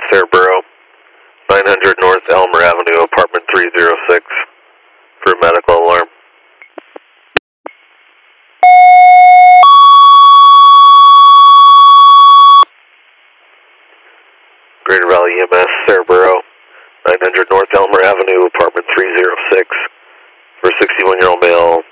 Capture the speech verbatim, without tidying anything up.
Saraburo, nine hundred North Elmer Avenue, apartment three oh six, for medical alarm. Greater Valley E M S, Saraburo, nine hundred North Elmer Avenue, apartment three oh six, for sixty-one-year-old male,